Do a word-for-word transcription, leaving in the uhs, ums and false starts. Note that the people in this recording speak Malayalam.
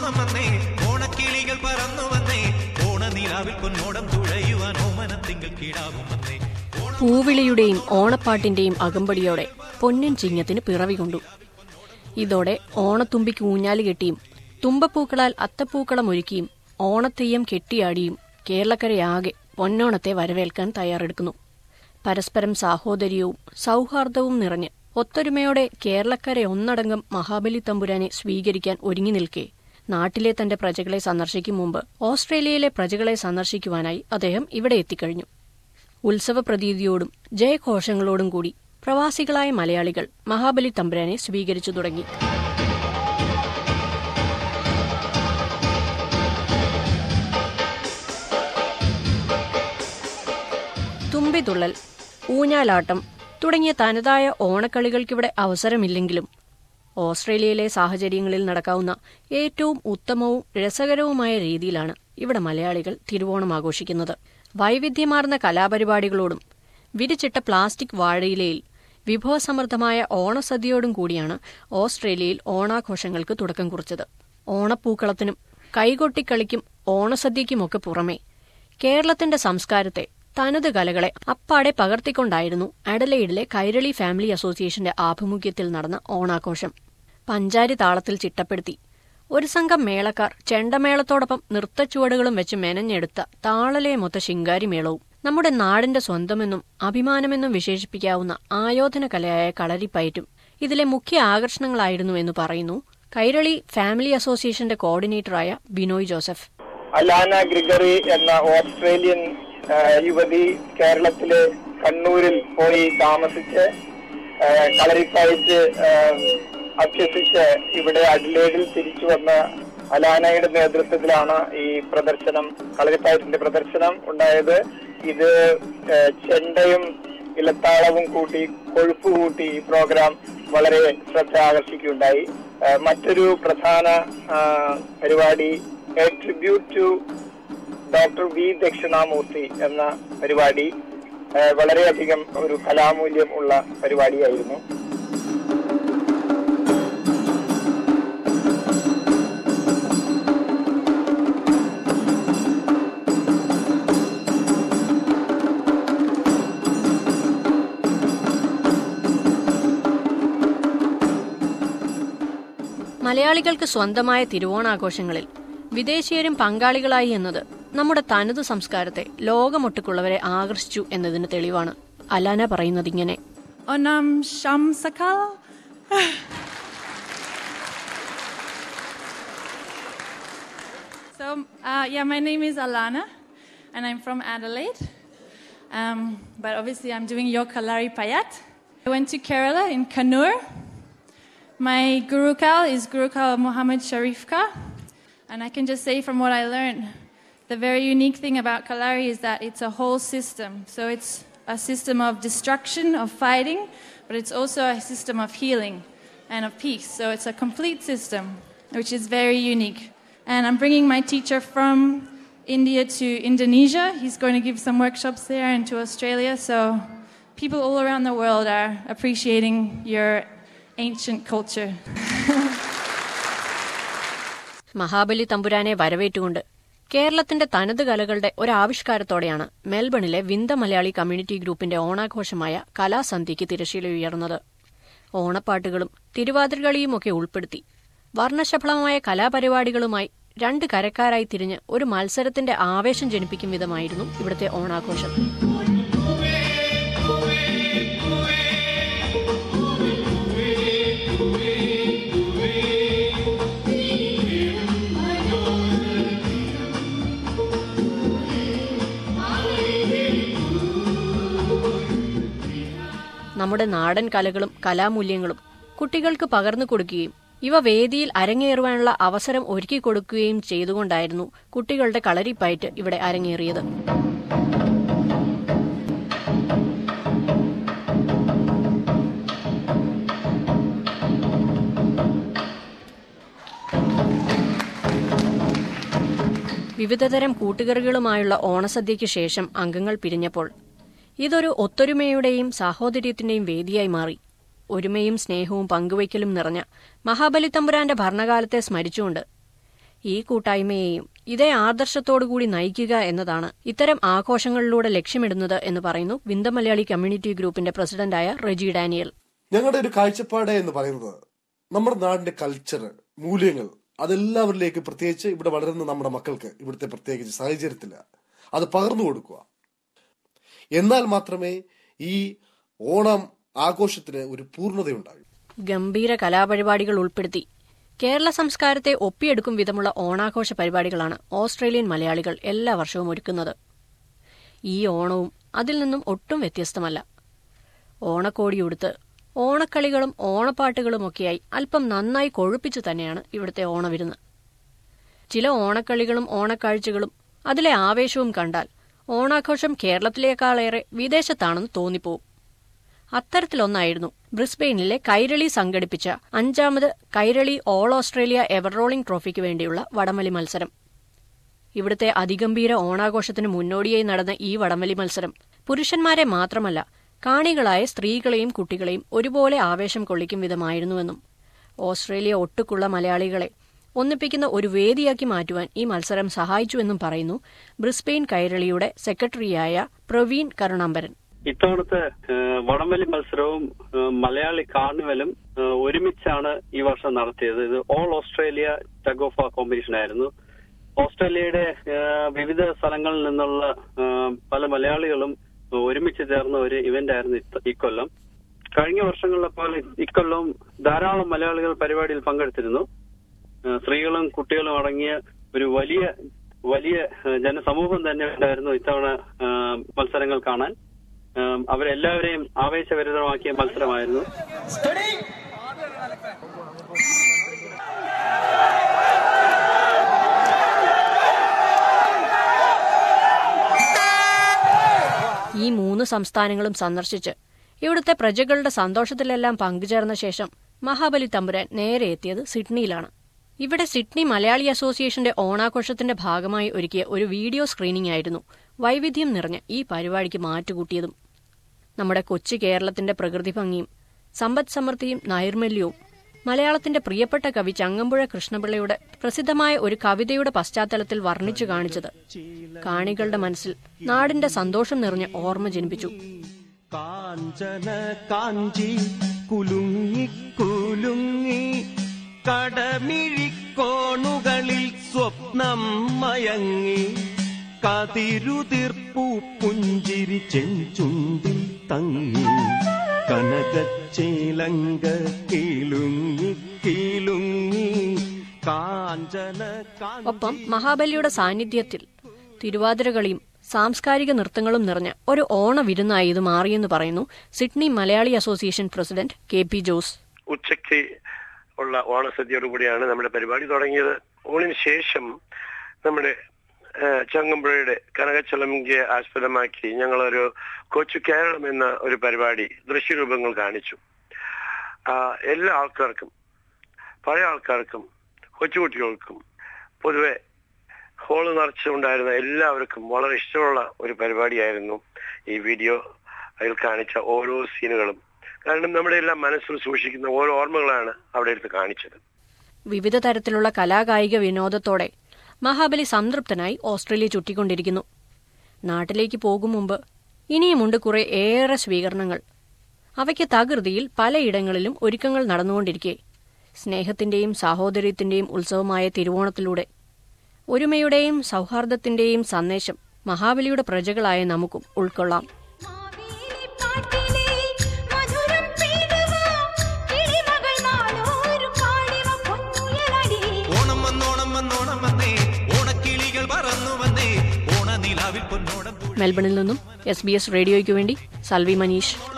ഓണം വന്നേ, ഓണക്കിളികൾ പറന്നു വന്നേ, ഓണനിലാവിൽ പൊന്നോടം തുഴയുവാൻ ഓമനത്തിങ്കൾ കിടാവും വന്നേ. പൂവിളിയുടെയും ഓണപ്പാട്ടിന്റെയും അകമ്പടിയോടെ പൊന്നിൻ ചിങ്ങത്തിന് പിറവി കൊണ്ടു. ഇതോടെ ഓണത്തുമ്പിക്ക് ഊഞ്ഞാല് കെട്ടിയും തുമ്പപ്പൂക്കളാൽ അത്തപ്പൂക്കളം ഒരുക്കിയും ഓണത്തെയ്യം കെട്ടിയാടിയും കേരളക്കരയാകെ പൊന്നോണത്തെ വരവേൽക്കാൻ തയ്യാറെടുക്കുന്നു. പരസ്പരം സാഹോദര്യവും സൗഹാർദ്ദവും നിറഞ്ഞ് ഒത്തൊരുമയോടെ കേരളക്കര ഒന്നടങ്കം മഹാബലി തമ്പുരാനെ സ്വീകരിക്കാൻ ഒരുങ്ങി നിൽക്കെ നാട്ടിലെ തന്റെ പ്രജകളെ സന്ദർശിക്കും മുമ്പ് ഓസ്ട്രേലിയയിലെ പ്രജകളെ സന്ദർശിക്കുവാനായി അദ്ദേഹം ഇവിടെ എത്തിക്കഴിഞ്ഞു. ഉത്സവ പ്രതീതിയോടും ജയഘോഷങ്ങളോടും കൂടി പ്രവാസികളായ മലയാളികൾ മഹാബലി തമ്പുരാനെ സ്വീകരിച്ചു തുടങ്ങി. തുമ്പിതുള്ളൽ, ഊഞ്ഞാലാട്ടം തുടങ്ങിയ തനതായ ഓണക്കളികൾക്കിവിടെ അവസരമില്ലെങ്കിലും ഓസ്ട്രേലിയയിലെ സാഹചര്യങ്ങളിൽ നടക്കാവുന്ന ഏറ്റവും ഉത്തമവും രസകരവുമായ രീതിയിലാണ് ഇവിടെ മലയാളികൾ തിരുവോണം ആഘോഷിക്കുന്നത്. വൈവിധ്യമാർന്ന കലാപരിപാടികളോടും വിരിച്ചിട്ട പ്ലാസ്റ്റിക് വാഴയിലയിൽ വിഭവസമൃദ്ധമായ ഓണസദ്യയോടും കൂടിയാണ് ഓസ്ട്രേലിയയിൽ ഓണാഘോഷങ്ങൾക്ക് തുടക്കം കുറിച്ചത്. ഓണപ്പൂക്കളത്തിനും കൈകൊട്ടിക്കളിക്കും ഓണസദ്യയ്ക്കുമൊക്കെ പുറമെ കേരളത്തിന്റെ സംസ്കാരത്തെ തനത് കലകളെ അപ്പാടെ പകർത്തിക്കൊണ്ടായിരുന്നു അഡലെയ്ഡിലെ കൈരളി ഫാമിലി അസോസിയേഷന്റെ ആഭിമുഖ്യത്തിൽ നടന്ന ഓണാഘോഷം. പഞ്ചാരി താളത്തിൽ ചിട്ടപ്പെടുത്തി ഒരു സംഘം മേളക്കാർ ചെണ്ടമേളത്തോടൊപ്പം നൃത്തച്ചുവടുകളും വെച്ച് മെനഞ്ഞെടുത്ത താളലയമൊത്ത ശിങ്കാരിമേളവും നമ്മുടെ നാടിന്റെ സ്വന്തമെന്നും അഭിമാനമെന്നും വിശേഷിപ്പിക്കാവുന്ന ആയോധന കലയായ കളരിപ്പയറ്റും ഇതിലെ മുഖ്യ ആകർഷണങ്ങളായിരുന്നു എന്ന് പറയുന്നു കൈരളി ഫാമിലി അസോസിയേഷന്റെ കോർഡിനേറ്ററായ ബിനോയ് ജോസഫ്. അലാന ഗ്രിഗറി എന്ന ഓസ്ട്രേലിയൻ യുവതി കേരളത്തിലെ കണ്ണൂരിൽ പോയി താമസിച്ച് കളരിപ്പയറ്റ് അഭ്യസിച്ച് ഇവിടെ അഡ്ലേഡിൽ തിരിച്ചു വന്ന അലാനയുടെ നേതൃത്വത്തിലാണ് ഈ പ്രദർശനം, കളരിപ്പയറ്റിന്റെ പ്രദർശനം ഉണ്ടായത്. ഇത് ചെണ്ടയും ഇലത്താളവും കൂട്ടി കൊഴുപ്പ് കൂട്ടി ഈ പ്രോഗ്രാം വളരെ ശ്രദ്ധ ആകർഷിക്കുകയുണ്ടായി. മറ്റൊരു പ്രധാന പരിപാടി a tribute to doctor V Dakshinamurthy എന്ന പരിപാടി വളരെയധികം ഒരു കലാമൂല്യം ഉള്ള പരിപാടിയായിരുന്നു. മലയാളികൾക്ക് സ്വന്തമായ തിരുവോണാഘോഷങ്ങളിൽ വിദേശീയരും പങ്കാളികളായി എന്നത് നമ്മുടെ തനതു സംസ്കാരത്തെ ലോകമൊട്ടുക്കുള്ളവരെ ആകർഷിച്ചു എന്നതിന് തെളിവാണ്. അലാന പറയുന്നത് ഇങ്ങനെ: Onam Sham Sakal. So, uh, yeah, my name is Alana, and I'm from Adelaide. Um, but obviously, I'm doing your Kalari Payat. I went to Kerala in Kannur. My Gurukal is Gurukal Muhammad Sharifka, and I can just say from what I learned, the very unique thing about Kalari is that it's a whole system. So it's a system of destruction, of fighting, but it's also a system of healing and of peace. So it's a complete system, which is very unique. And I'm bringing my teacher from India to Indonesia. He's going to give some workshops there and to Australia. So people all around the world are appreciating your ancient culture. Mahabali തമ്പുരാനെ വരവേറ്റുകൊണ്ട് കേരളത്തിന്റെ തനത് കലകളുടെ ഒരാവിഷ്കാരത്തോടെയാണ് മെൽബണിലെ വിന്ദ മലയാളി കമ്മ്യൂണിറ്റി ഗ്രൂപ്പിന്റെ ഓണാഘോഷമായ കലാസന്ധ്യയ്ക്ക് തിരശ്ശീല ഉയർന്നത്. ഓണപ്പാട്ടുകളും തിരുവാതിരകളിയുമൊക്കെ ഉൾപ്പെടുത്തി വർണ്ണശബളമായ കലാപരിപാടികളുമായി രണ്ട് കരക്കാരായി തിരിഞ്ഞ് ഒരു മത്സരത്തിന്റെ ആവേശം ജനിപ്പിക്കും വിധമായിരുന്നു ഇവിടുത്തെ ഓണാഘോഷം. നമ്മുടെ നാടൻ കലകളും കലാമൂല്യങ്ങളും കുട്ടികൾക്ക് പകർന്നു കൊടുക്കുകയും ഇവ വേദിയിൽ അരങ്ങേറുവാനുള്ള അവസരം ഒരുക്കി കൊടുക്കുകയും ചെയ്തുകൊണ്ടായിരുന്നു കുട്ടികളുടെ കളരിപ്പയറ്റ് ഇവിടെ അരങ്ങേറിയത്. വിവിധതരം കൂട്ടുകറികളുമായുള്ള ഓണസദ്യയ്ക്ക് ശേഷം അംഗങ്ങൾ പിരിഞ്ഞപ്പോൾ ഇതൊരു ഒത്തൊരുമയുടെയും സാഹോദര്യത്തിന്റെയും വേദിയായി മാറി. ഒരുമയും സ്നേഹവും പങ്കുവയ്ക്കലും നിറഞ്ഞ മഹാബലി തമ്പുരാന്റെ ഭരണകാലത്തെ സ്മരിച്ചുകൊണ്ട് ഈ കൂട്ടായ്മയെയും ഇതേ ആദർശത്തോടുകൂടി നയിക്കുക എന്നതാണ് ഇത്തരം ആഘോഷങ്ങളിലൂടെ ലക്ഷ്യമിടുന്നത് എന്ന് പറയുന്നു വിന്ദ മലയാളി കമ്മ്യൂണിറ്റി ഗ്രൂപ്പിന്റെ പ്രസിഡന്റായ റെജി ഡാനിയൽ. ഞങ്ങളുടെ ഒരു കാഴ്ചപ്പാട് എന്ന് പറയുന്നത് നമ്മുടെ നാടിന്റെ കൾച്ചർ, മൂല്യങ്ങൾ അതെല്ലാവരിലേക്ക്, പ്രത്യേകിച്ച് ഇവിടെ വളരുന്ന നമ്മുടെ മക്കൾക്ക് ഇവിടുത്തെ പ്രത്യേകിച്ച് സാഹചര്യത്തില്ല അത് പകർന്നു കൊടുക്കുക. എന്നാൽ മാത്രമേ ഈ ഓണം ആഘോഷത്തിന് ഒരു പൂർണ്ണതയുണ്ടാകൂ. ഗംഭീര കലാപരിപാടികൾ ഉൾപ്പെടുത്തി കേരള സംസ്കാരത്തെ ഒപ്പിയെടുക്കും വിധമുള്ള ഓണാഘോഷ പരിപാടികളാണ് ഓസ്ട്രേലിയൻ മലയാളികൾ എല്ലാ വർഷവും ഒരുക്കുന്നത്. ഈ ഓണവും അതിൽ നിന്നും ഒട്ടും വ്യത്യസ്തമല്ല. ഓണക്കോടിയുടുത്ത് ഓണക്കളികളും ഓണപ്പാട്ടുകളുമൊക്കെയായി അല്പം നന്നായി കൊഴുപ്പിച്ചു തന്നെയാണ് ഇവിടുത്തെ ഓണവിരുന്ന്. ചില ഓണക്കളികളും ഓണക്കാഴ്ചകളും അതിലെ ആവേശവും കണ്ടാൽ ഓണാഘോഷം കേരളത്തിലേക്കാളേറെ വിദേശത്താണെന്ന് തോന്നിപ്പോവും. അത്തരത്തിലൊന്നായിരുന്നു ബ്രിസ്ബെയിനിലെ കൈരളി സംഘടിപ്പിച്ച അഞ്ചാമത് Kairali all Australia ever rolling ട്രോഫിക്ക് വേണ്ടിയുള്ള വടംവലി മത്സരം. ഇവിടുത്തെ അതിഗംഭീര ഓണാഘോഷത്തിന് മുന്നോടിയായി നടന്ന ഈ വടംവലി മത്സരം പുരുഷന്മാരെ മാത്രമല്ല കാണികളായ സ്ത്രീകളെയും കുട്ടികളെയും ഒരുപോലെ ആവേശം കൊള്ളിക്കും വിധമായിരുന്നുവെന്നും ഓസ്ട്രേലിയ ഒട്ടുക്കുള്ള മലയാളികളെ ഒന്നിപ്പിക്കുന്ന ഒരു വേദിയാക്കി മാറ്റുവാൻ ഈ മത്സരം സഹായിച്ചുവെന്നും പറയുന്നു ബ്രിസ്ബെയിൻ കൈരളിയുടെ സെക്രട്ടറിയായ പ്രവീൺ കരുണാമ്പരൻ. ഇത്തവണത്തെ വടംവലി മത്സരവും മലയാളി കാർണിവലും ഒരുമിച്ചാണ് ഈ വർഷം നടത്തിയത്. ഇത് all Australia tug of war competition ആയിരുന്നു. ഓസ്ട്രേലിയയുടെ വിവിധ സ്ഥലങ്ങളിൽ നിന്നുള്ള പല മലയാളികളും ഒരുമിച്ച് ചേർന്ന ഒരു ഇവന്റ് ആയിരുന്നു ഇക്കൊല്ലം. കഴിഞ്ഞ വർഷങ്ങളിലെ പോലെ ഇക്കൊല്ലം ധാരാളം മലയാളികൾ പരിപാടിയിൽ പങ്കെടുത്തിരുന്നു. സ്ത്രീകളും കുട്ടികളും അടങ്ങിയ ഒരു വലിയ വലിയ ജനസമൂഹം തന്നെ ഉണ്ടായിരുന്നു ഇത്തവണ മത്സരങ്ങൾ കാണാൻ. അവരെല്ലാവരെയും ആവേശഭരിതമാക്കിയ മത്സരമായിരുന്നു. ഈ മൂന്ന് സംസ്ഥാനങ്ങളും സന്ദർശിച്ച് ഇവിടുത്തെ പ്രജകളുടെ സന്തോഷത്തിലെല്ലാം പങ്കുചേർന്ന ശേഷം മഹാബലി തമ്പുരാൻ നേരെ എത്തിയത് സിഡ്നിയിലാണ്. ഇവിടെ സിഡ്നി മലയാളി അസോസിയേഷന്റെ ഓണാഘോഷത്തിന്റെ ഭാഗമായി ഒരുക്കിയ ഒരു വീഡിയോ സ്ക്രീനിംഗ് ആയിരുന്നു വൈവിധ്യം നിറഞ്ഞ ഈ പരിപാടിക്ക് മാറ്റുകൂട്ടിയതും. നമ്മുടെ കൊച്ചു കേരളത്തിന്റെ പ്രകൃതി ഭംഗിയും സമ്പദ് സമൃദ്ധിയും നൈർമല്യവും മലയാളത്തിന്റെ പ്രിയപ്പെട്ട കവി ചങ്ങമ്പുഴ കൃഷ്ണപിള്ളയുടെ പ്രസിദ്ധമായ ഒരു കവിതയുടെ പശ്ചാത്തലത്തിൽ വർണ്ണിച്ചു കാണിച്ചത് കാണികളുടെ മനസ്സിൽ നാടിന്റെ സന്തോഷം നിറഞ്ഞ ഓർമ്മ ജനിപ്പിച്ചു. കാഞ്ചന കാഞ്ചി കുലുങ്ങി കുലുങ്ങി കടമിഴിക്കോണുകളിൽ സ്വപ്നം മയങ്ങി കതിരുതിർപ്പൂ പുഞ്ചിരി ചെഞ്ചുണ്ടിൽ തങ്ങി കനകച്ചേലങ്ക കീലുങ്ങി കീലുങ്ങി കാഞ്ചന. ഒപ്പം മഹാബലിയുടെ സാന്നിധ്യത്തിൽ തിരുവാതിരകളിയും സാംസ്കാരിക നൃത്തങ്ങളും നിറഞ്ഞ ഒരു ഓണവിരുന്നായി ഇത് മാറിയെന്ന് പറയുന്നു Sydney Malayali association president K P Jose. ഉച്ചയ്ക്ക് ഉള്ള ഓണസദ്യയോടുകൂടിയാണ് നമ്മുടെ പരിപാടി തുടങ്ങിയത്. ഊണിന് ശേഷം നമ്മുടെ ചങ്ങമ്പുഴയുടെ കനകച്ചലങ്കിയെ ആസ്പദമാക്കി ഞങ്ങളൊരു കൊച്ചു കേരളം എന്ന ഒരു പരിപാടി ദൃശ്യരൂപങ്ങൾ കാണിച്ചു. എല്ലാ ആൾക്കാർക്കും, പഴയ ആൾക്കാർക്കും കൊച്ചുകുട്ടികൾക്കും പൊതുവെ ഹോള് നിറച്ചുണ്ടായിരുന്ന എല്ലാവർക്കും വളരെ ഇഷ്ടമുള്ള ഒരു പരിപാടിയായിരുന്നു ഈ വീഡിയോ. അതിൽ കാണിച്ച ഓരോ സീനുകളും, കാരണം നമ്മുടെ എല്ലാം മനസ്സിൽ സൂക്ഷിക്കുന്ന ഓരോ ഓർമ്മകളാണ് അവിടെ എടുത്ത് കാണിച്ചത്. വിവിധ തരത്തിലുള്ള കലാകായിക വിനോദത്തോടെ മഹാബലി സംതൃപ്തനായി ഓസ്ട്രേലിയ ചുറ്റിക്കൊണ്ടിരിക്കുന്നു. നാട്ടിലേക്ക് പോകും മുമ്പ് ഇനിയുമുണ്ട് കുറെ ഏറെ സ്വീകരണങ്ങൾ. അവയ്ക്ക് തകൃതിയിൽ പലയിടങ്ങളിലും ഒരുക്കങ്ങൾ നടന്നുകൊണ്ടിരിക്കെ സ്നേഹത്തിന്റെയും സാഹോദര്യത്തിന്റെയും ഉത്സവമായ തിരുവോണത്തിലൂടെ ഒരുമയുടെയും സൗഹാർദ്ദത്തിന്റെയും സന്ദേശം മഹാബലിയുടെ പ്രജകളായ നമുക്കും ഉൾക്കൊള്ളാം. മെൽബണിൽ നിന്നും എസ് ബി എസ് റേഡിയോയ്ക്ക് വേണ്ടി സൽവി മനീഷ്.